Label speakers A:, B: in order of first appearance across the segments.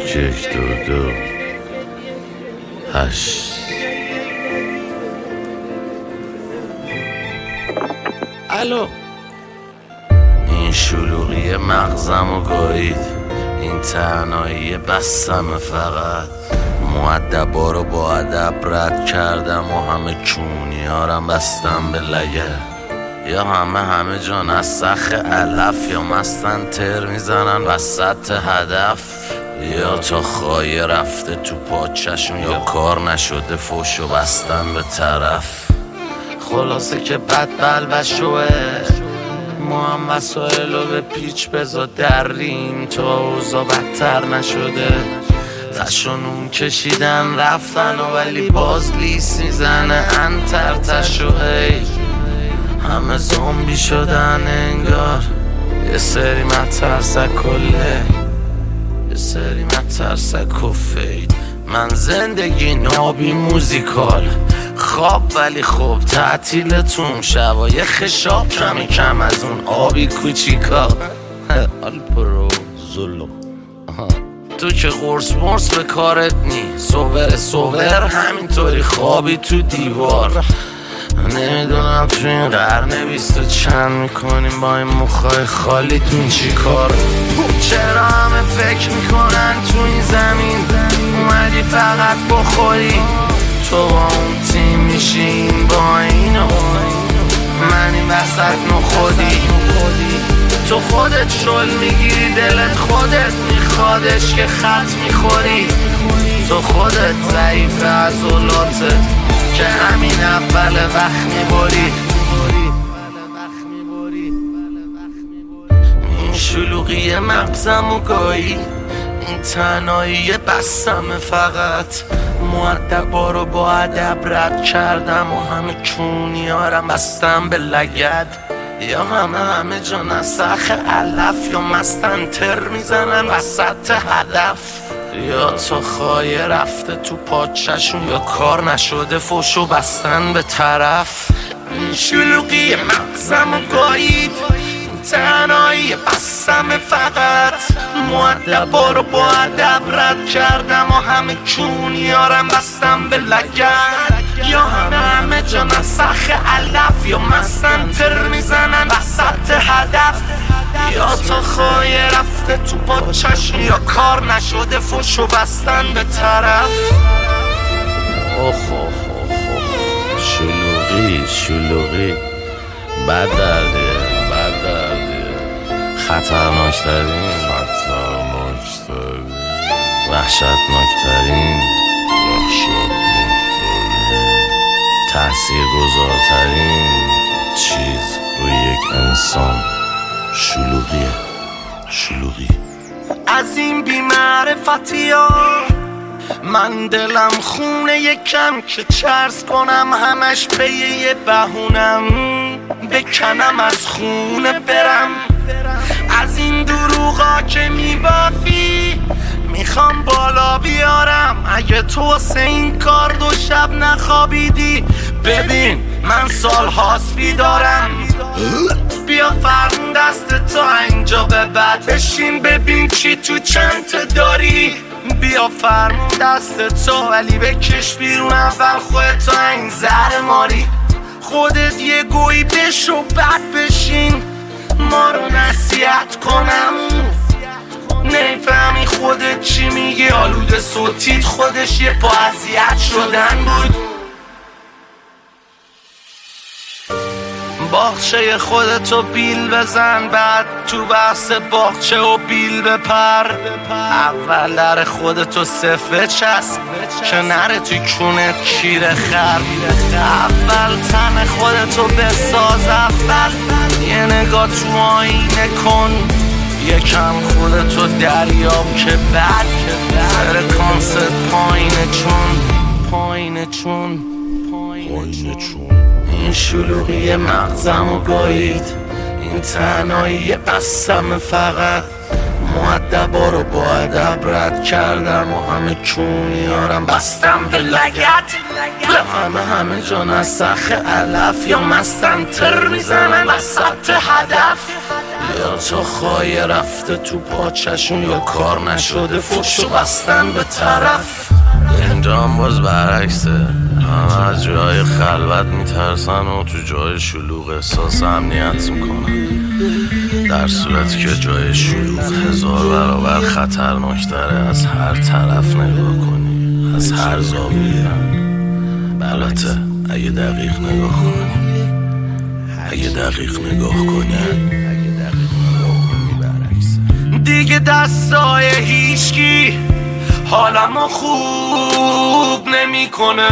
A: 8 الو. این شلوغی مغزمو گایید، این تنهایی بستم فقط. مؤدبا رو با ادب رد کردم و همه کونیارم بستم به لگد. یا همه جان از سخ علف، یا مستن تر میزنن وسط هدف، یا تا خواهی رفته تو پاچشون، یا کار نشده فوشو بستن به طرف. خلاصه که بد بلبشوه، ما هم وسایلو به پیچ بزا دریم تا اوضاع بدتر نشده. تشونون کشیدن رفتن و ولی باز لیس میزنه انتر تشو. همه زومبی شدن انگار، یه سری مترسک کله، یه سری مترسک و فید. من زندگی نابی موزیکال، خواب ولی خوب تعطیلتون، شبای خشاب کمی کم از اون آبی کوچیکا. آلپرو زلو تو که قرص مرس به کارت نی، صور همینطوری خوابی تو دیوار. نمیدونم تو این قرن 20 چند میکنیم با این مخای خالیتون چی کار. چرا همه فکر میکنن تو این زمین اومدی فقط بخوری، تو با اون تیم میشین با این و من این وسط نخودی. تو خودت شل میگیری، دلت خودت میخوادش که خط میخوری. تو خودت ضعیف عضلاتت که همین اول وقت میبری. این شلوغی مغزمو گایی، این تنهایی بستم فقط. مؤدبا رو با ادب رد کردم و همه کونیارم بستم به لگد. یا همه جان از سخ علف، یا مستن تر میزنن وسط هدف، یا تا خواهی رفته تو پاچشون، یا کار نشده فوشو بستن به طرف. این شلوغی مغزمو گایید، این تنهایی بستم فقط. مؤدبا رو با ادب رد کردم و همه کونیارم بستم به لگد. یا همه جان از سخ علف، یا مستن تر میزنن وسط هدف، یا تا خواهی رفته تو پاچشم، یا کار نشده فوشو بستن به طرف. شلوغی بد دردیه، خطرناکترین، وحشتناکترین، تأثیرگذارترین چیز روی یک انسان شلوغی. از این بی‌معرفتی ها من دلم خونه یکم که چرس کنم همش به یه بهونم، بکنم از خونه برم. از این دروغا که میبافی میخوام بالا بیارم. اگه تو واسه این کار 2 شب نخوابیدی، ببین من سال هاست بیدارم. بیا فرمون دست تو اینجا به بعد، بشین ببین چی تو چند داری. بیا فرمون دست تو ولی بکش بیرون اول خودتو این زهر ماری. خودت یه گویی بشو بعد بشین ما رو نصیحت کنم. نمیفهمی خودت چی میگی، آلوده صوتیت خودش یه پا اذیت شدن بود. باغچه خودتو بیل بزن، بعد تو بحث باغچه و بیل بپر. اول در خودتو صفه چسب که نره توی کونت کیر خر. اول تن خودتو بساز، اول یه نگاه تو آینه کن. یکم خودتو دریاب که بعد فرکانست پایینه چون. این شلوغی مغزمو گایید، این تنهایی بستم فقط. مؤدبا رو با ادب رد کردم و همه کونیارم بستم به لگد. همه جان از سخ علف، یا مستن تر میزنن وسط هدف، یا تا خواهی رفته تو پاچشون یا کار نشده فوشو بستن به طرف. اینجام باز برعکسه، همه از جای خلوت میترسن و تو جای شلوغ احساس امنیت میکنن، در صورتی که جای شلوغ 1000 برابر خطرناکتره. از هر طرف نگاه کنی، از هر زاویه. البته اگه دقیق نگاه کنی، اگه دقیق نگاه کنی برعکسه. دیگه دستای هیچکی حالمو خوب نمیکنه،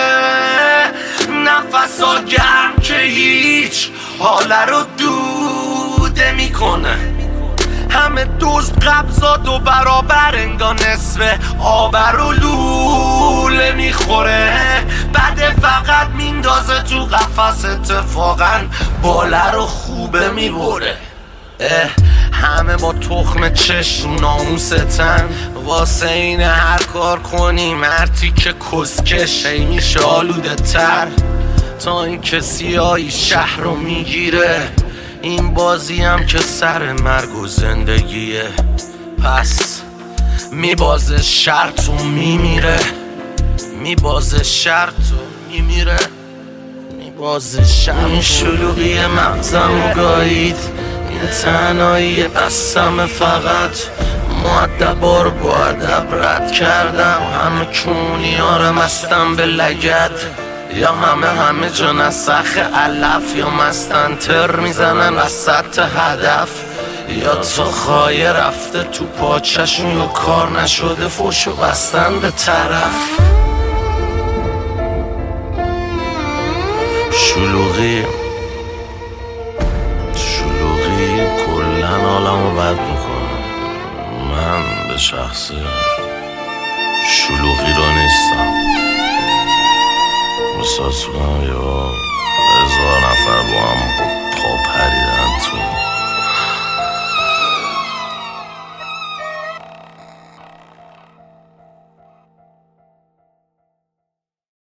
A: نفسا گرم که هیچ حاله رو دوده میکنه. همه دزد قبضات و برابر انگار نصف آبر و لوله میخوره. بده فقط میندازه تو قفس، اتفاقا باله رو خوبه میبره. همه با تخم چشم ناموستن، واسه این هر کار کنی مرتی که کسکش هی میشه آلوده تر، تا این که سیاهی شهر رو میگیره. این بازی هم که سر مرگ و زندگیه، پس میبازه شرط و میمیره، میبازه شرط و میمیره، میبازه شرط. این شلوغی مغزم و گایید، این تنهایی بستم فقط. مؤدبا رو با ادب رد کردم، همه کونی ها رو مستم به لگد. یا همه جا نسخ علف، یا مستن تر میزنن وسط هدف. یا تا خواهی رفته تو پاچشون یا کار نشده فوشو بستن به طرف. شلوغی کلن حالمو بد میکنه. من به شخصه شلوغی رو نیستم. احساس کنم یا 1000 نفر با هم پا پریدن تو